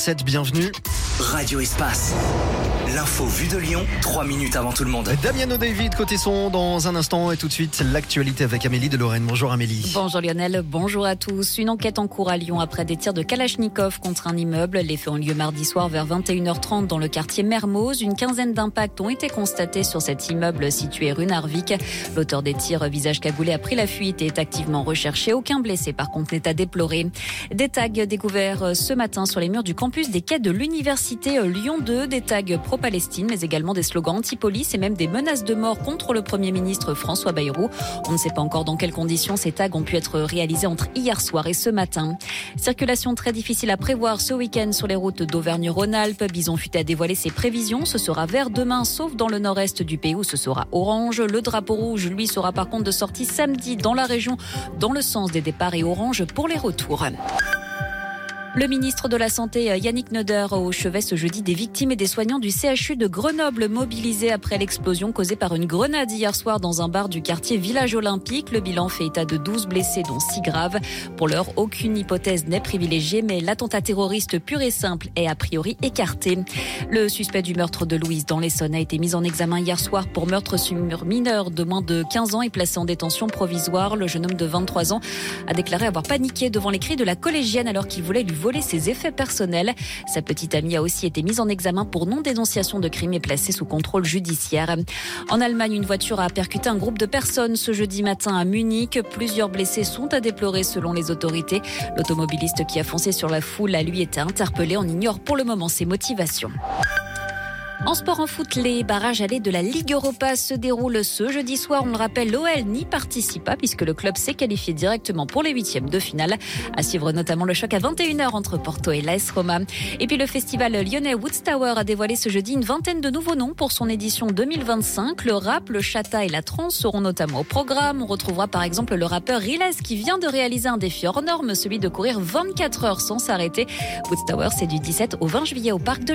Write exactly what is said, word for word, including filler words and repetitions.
sept, bienvenue. Radio Espace. L'info vue de Lyon, trois minutes avant tout le monde. Damiano David, côté son, dans un instant. Et tout de suite, l'actualité avec Amélie de Lorraine. Bonjour Amélie. Bonjour Lionel, bonjour à tous. Une enquête en cours à Lyon après des tirs de Kalachnikov contre un immeuble. Les faits ont lieu mardi soir vers vingt et une heures trente dans le quartier Mermoz. Une quinzaine d'impacts ont été constatés sur cet immeuble situé rue Narvik. L'auteur des tirs, visage cagoulé, a pris la fuite et est activement recherché. Aucun blessé par contre n'est à déplorer. Des tags découverts ce matin sur les murs du campus des quais de l'université Lyon deux. Des tags pro-Palestine, mais également des slogans anti-police et même des menaces de mort contre le Premier ministre François Bayrou. On ne sait pas encore dans quelles conditions ces tags ont pu être réalisés entre hier soir et ce matin. Circulation très difficile à prévoir ce week-end sur les routes d'Auvergne-Rhône-Alpes. Bison Futé a dévoilé ses prévisions. Ce sera vert demain, sauf dans le nord-est du pays où ce sera orange. Le drapeau rouge, lui, sera par contre de sortie samedi dans la région, dans le sens des départs, et orange pour les retours. Le ministre de la Santé, Yannick Neuder, au chevet ce jeudi des victimes et des soignants du C H U de Grenoble mobilisés après l'explosion causée par une grenade hier soir dans un bar du quartier Village Olympique. Le bilan fait état de douze blessés, dont six graves. Pour l'heure, aucune hypothèse n'est privilégiée, mais l'attentat terroriste pur et simple est a priori écarté. Le suspect du meurtre de Louise dans l'Essonne a été mis en examen hier soir pour meurtre sur mineur de moins de quinze ans et placé en détention provisoire. Le jeune homme de vingt-trois ans a déclaré avoir paniqué devant les cris de la collégienne alors qu'il voulait lui voler ses effets personnels. Sa petite amie a aussi été mise en examen pour non-dénonciation de crime et placée sous contrôle judiciaire. En Allemagne, une voiture a percuté un groupe de personnes ce jeudi matin à Munich. Plusieurs blessés sont à déplorer selon les autorités. L'automobiliste qui a foncé sur la foule a lui été interpellé. On ignore pour le moment ses motivations. En sport, en foot, les barrages allés de la Ligue Europa se déroulent ce jeudi soir. On le rappelle, l'O L n'y participe pas puisque le club s'est qualifié directement pour les huitièmes de finale. À suivre notamment le choc à vingt et une heures entre Porto et l'A S Roma. Et puis le festival lyonnais Woodstower a dévoilé ce jeudi une vingtaine de nouveaux noms pour son édition deux mille vingt-cinq. Le rap, le chata et la trance seront notamment au programme. On retrouvera par exemple le rappeur Riles qui vient de réaliser un défi hors norme, celui de courir vingt-quatre heures sans s'arrêter. Woodstower, c'est du dix-sept au vingt juillet au parc de